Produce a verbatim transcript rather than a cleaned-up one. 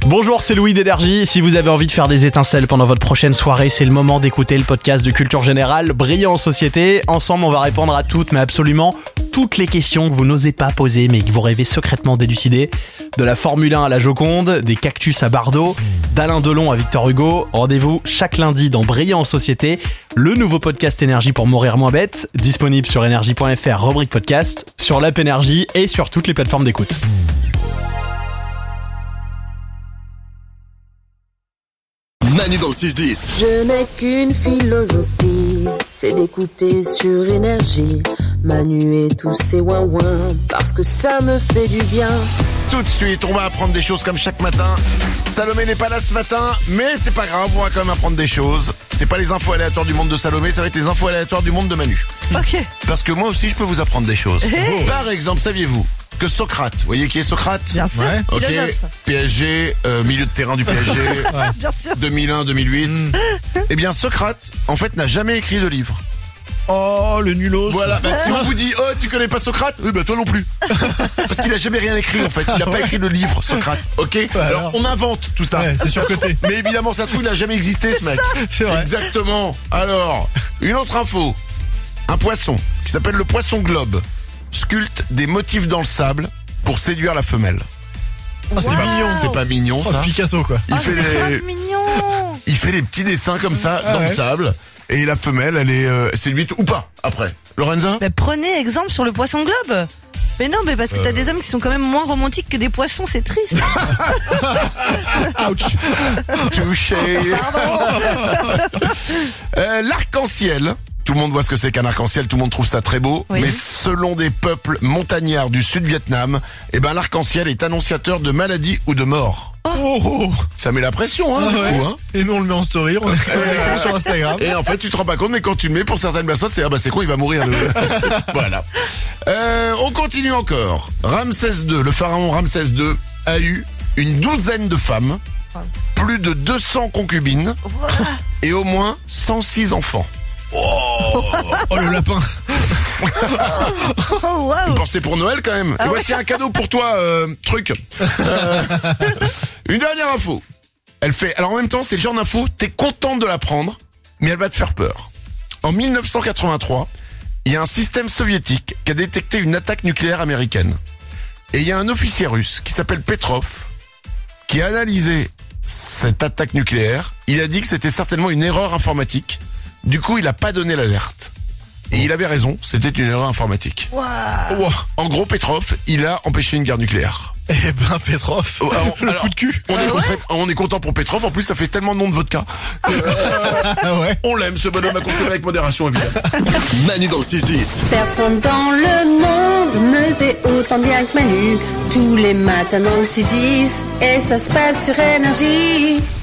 Bonjour, c'est Louis d'Énergie. Si vous avez envie de faire des étincelles pendant votre prochaine soirée, c'est le moment d'écouter le podcast de Culture Générale, Brillant en Société. Ensemble, on va répondre à toutes, mais absolument toutes les questions que vous n'osez pas poser, mais que vous rêvez secrètement d'élucider. De la Formule un à la Joconde, des cactus à Bardot, d'Alain Delon à Victor Hugo. Rendez-vous chaque lundi dans Brillant en Société, le nouveau podcast Énergie pour mourir moins bête, disponible sur énergie point f r, rubrique podcast, sur l'app Énergie et sur toutes les plateformes d'écoute. Manu dans le six dix. Je n'ai qu'une philosophie, c'est d'écouter sur Énergie Manu et tous ses ouin-ouin, parce que ça me fait du bien. Tout de suite, on va apprendre des choses comme chaque matin. Salomé n'est pas là ce matin, mais c'est pas grave, on va quand même apprendre des choses. C'est pas les infos aléatoires du monde de Salomé, ça va être les infos aléatoires du monde de Manu. Ok. Parce que moi aussi, je peux vous apprendre des choses. Hey. Par exemple, saviez-vous que Socrate, vous voyez qui est Socrate ? Bien sûr. Ouais. Ok, Philosophe. P S G, euh, milieu de terrain du P S G, Ouais. Bien sûr. deux mille un deux mille huit. Mm. Eh bien, Socrate, en fait, n'a jamais écrit de livre. Oh, le nulos. Voilà, bah, si on vous dit, oh, tu connais pas Socrate ? Oui, bah toi non plus. Parce qu'il a jamais rien écrit, en fait. Il a pas écrit de livre, Socrate. Ok ? alors. Alors, on invente tout ça. Ouais, c'est surcoté. Mais évidemment, ça se trouve, il a jamais existé, ce mec. C'est vrai. Exactement. Alors, une autre info. Un poisson, qui s'appelle le poisson globe, sculpte des motifs dans le sable pour séduire la femelle. Oh, c'est Wow. mignon. C'est pas mignon, Oh, ça. Picasso, quoi. Il Oh, fait c'est des, grave mignon. il fait des petits dessins comme ça, Ah dans ouais. le sable. Et la femelle, elle est euh, séduite ou pas, après. Lorenza ? Mais prenez exemple sur le poisson globe. Mais non, mais parce que t'as des hommes qui sont quand même moins romantiques que des poissons, c'est triste. Ouch. Touché. euh, L'arc-en-ciel. Tout le monde voit ce que c'est qu'un arc-en-ciel, tout le monde trouve ça très beau. Oui. Mais selon des peuples montagnards du Sud-Vietnam, eh ben l'arc-en-ciel est annonciateur de maladie ou de mort. Oh, oh. Ça met la pression, hein, Ah du ouais. coup, hein. Et nous, on le met en story, on est sur Instagram. Et en fait, tu te rends pas compte, mais quand tu le mets pour certaines personnes, c'est ah bah c'est quoi, il va mourir. Le... voilà. Euh, on continue encore. Ramsès deux, le pharaon Ramsès deux, a eu une douzaine de femmes, plus de deux cents concubines et au moins cent six enfants. Oh, le lapin. Oh, waouh. Pensez pour Noël quand même. Et voici un cadeau pour toi, euh, truc. Euh, une dernière info. Elle fait. Alors en même temps, c'est le genre d'info, t'es contente de la prendre, mais elle va te faire peur. En mille neuf cent quatre-vingt-trois, il y a un système soviétique qui a détecté une attaque nucléaire américaine. Et il y a un officier russe qui s'appelle Petrov, qui a analysé cette attaque nucléaire. Il a dit que c'était certainement une erreur informatique. Du coup, il a pas donné l'alerte. Et il avait raison, c'était une erreur informatique. Waouh. Wow. En gros, Petrov, il a empêché une guerre nucléaire. Eh ben, Petrov. Oh, alors, le alors, coup de cul. On est, content, on est content pour Petrov, en plus ça fait tellement de nom de vodka. Ah ouais. On l'aime, ce bonhomme à consommer avec modération, évidemment. Manu dans le six dix. Personne dans le monde ne fait autant bien que Manu. Tous les matins dans le six dix, et ça se passe sur Énergie.